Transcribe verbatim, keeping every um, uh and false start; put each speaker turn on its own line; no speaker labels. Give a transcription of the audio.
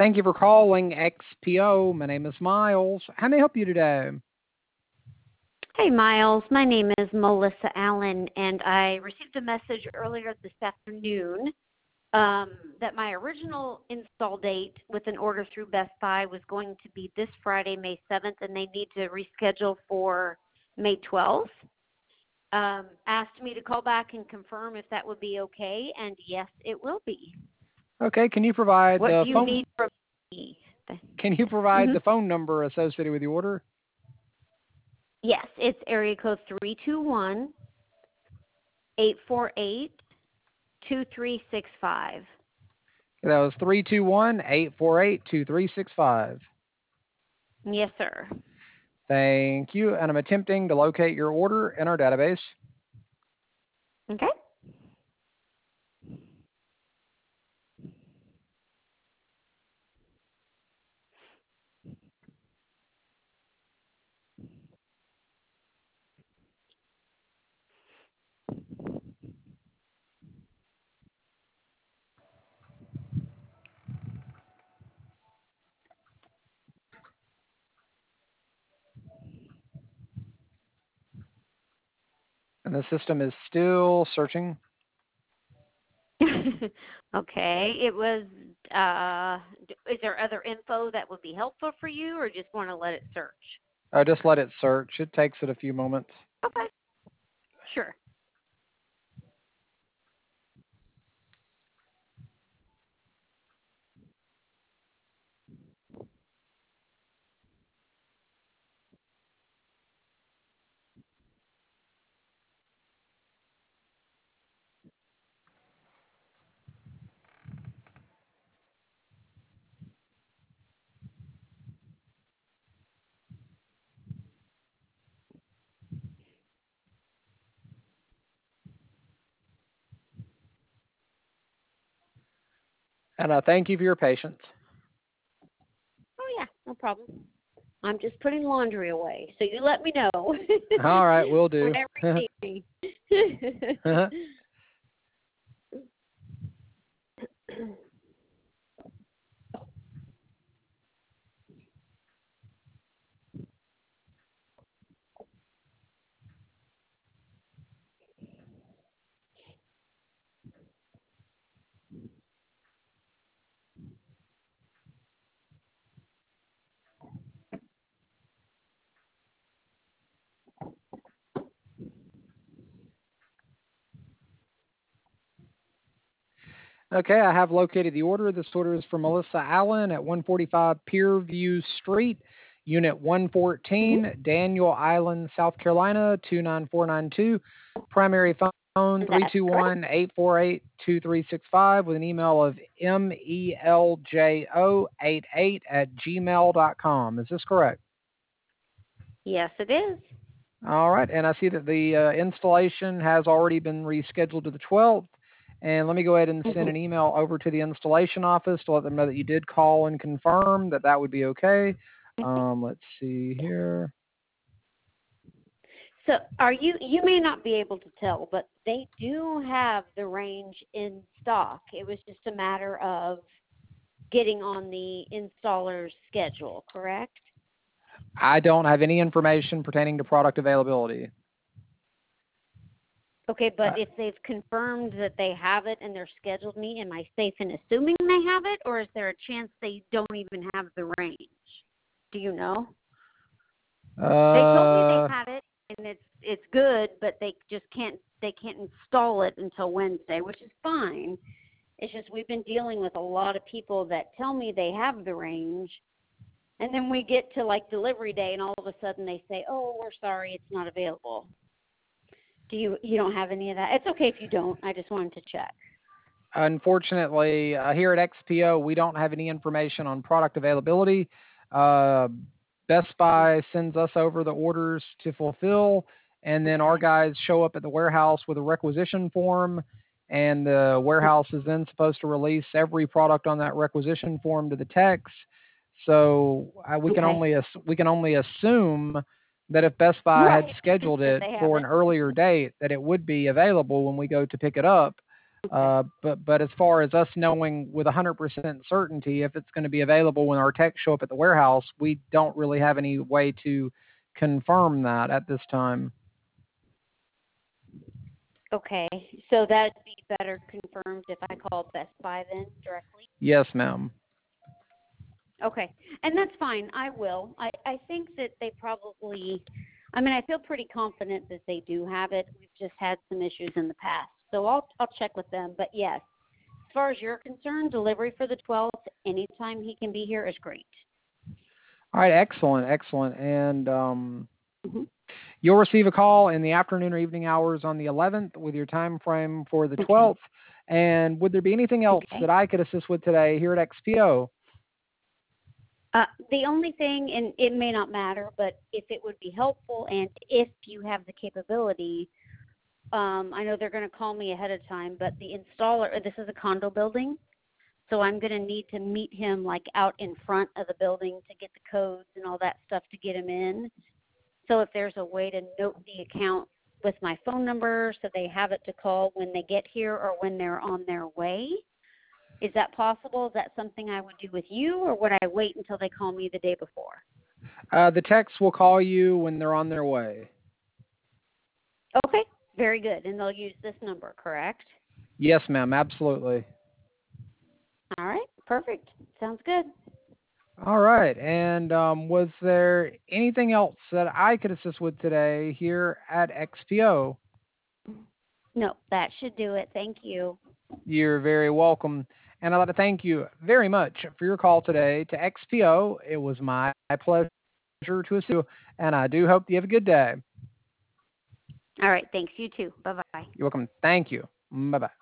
Thank you for calling X P O. My name is Miles. How may I help you today?
Hey, Miles. My name is Melissa Allen, and I received a message earlier this afternoon um, that my original install date with an order through Best Buy was going to be this Friday, May seventh, and they need to reschedule for May twelfth. Um, asked me to call back and confirm if that would be okay, and yes, it will be.
Okay, can you provide
What
the
do you
phone
need from me?
can you provide
Mm-hmm.
the phone number associated with the order?
Yes, it's area code three two one, eight four eight, two three six five.
That was three two one, eight four eight, two three six five.
Yes, sir.
Thank you. And I'm attempting to locate your order in our database.
Okay.
And the system is still searching.
Okay. It was, uh, d- is there other info that would be helpful for you, or just want to let it search?
Uh, just let it search. It takes it a few moments.
Okay. Sure.
And uh, thank you for your patience.
Oh, yeah. No problem. I'm just putting laundry away, so you let me know
All right, will do.
whenever you need me.
Okay, I have located the order. This order is for Melissa Allen at one forty-five Pierview Street, Unit one
Mhm.
fourteen, Daniel Island, South Carolina, two nine four nine two. Primary phone
That's correct.
three two one, eight four eight, two three six five with an email of meljo eight eight at gmail dot com. Is this correct?
Yes, it is.
All right, and I see that the uh, installation has already been rescheduled to the twelfth. And let me go ahead and send
Mhm.
an email over to the installation office to let them know that you did call and confirm that that would be okay. Um, let's see here.
So, are you? You may not be able to tell, but they do have the range in stock. It was just a matter of getting on the installer's schedule, correct?
I don't have any information pertaining to product availability.
Okay, but
Uh,
if they've confirmed that they have it and they're scheduled me, am I safe in assuming they have it, or is there a chance they don't even have the range? Do you know? They told me they
uh,
had it and it's it's good, but they just can't they can't install it until Wednesday, which is fine. It's just we've been dealing with a lot of people that tell me they have the range, and then we get to like delivery day, and all of a sudden they say, "Oh, we're sorry, it's not available." Do you you don't have any of that? It's okay if you don't. I just wanted to check.
Unfortunately, uh, here at X P O, we don't have any information on product availability. Uh, Best Buy sends us over the orders to fulfill, and then our
Okay.
guys show up at the warehouse with a requisition form, and the warehouse is then supposed to release every product on that requisition form to the techs. So uh, we can
Okay.
only ass- we can only assume that if Best Buy had
Right.
scheduled
That
it
they have
for an
it.
earlier date, that it would be available when we go to pick it up.
Okay.
Uh, but but as far as us knowing with one hundred percent certainty if it's going to be available when our techs show up at the warehouse, we don't really have any way to confirm that at this time.
Okay. So that'd be better confirmed if I call Best Buy then directly.
Yes, ma'am.
Okay. And that's fine. I will. I, I think that they probably, I mean, I feel pretty confident that they do have it. We've just had some issues in the past. So I'll, I'll check with them. But yes, as far as you're concerned, delivery for the twelfth, anytime he can be here is great.
All right, excellent, excellent. And um,
Hmm.
you'll receive a call in the afternoon or evening hours on the eleventh with your time frame for the
Okay.
twelfth. And would there be anything else
Okay.
that I could assist with today here at X P O?
Uh, the only thing, and it may not matter, but if it would be helpful and if you have the capability, um, I know they're going to call me ahead of time, but the installer, this is a condo building, so I'm going to need to meet him like out in front of the building to get the codes and all that stuff to get him in. So if there's a way to note the account with my phone number so they have it to call when they get here or when they're on their way, is that possible? Is that something I would do with you, or would I wait until they call me the day before?
Uh, the techs will call you when they're on their way.
Okay, very good. And they'll use this number, correct?
Yes, ma'am, absolutely.
All right, perfect. Sounds good.
All right. And um, was there anything else that I could assist with today here at X P O?
No, that should do it. Thank you.
You're very welcome. And I'd like to thank you very much for your call today to X P O. It was my pleasure to assist you, and I do hope you have a good day.
All right, thanks. You too. Bye-bye.
You're welcome. Thank you. Bye bye.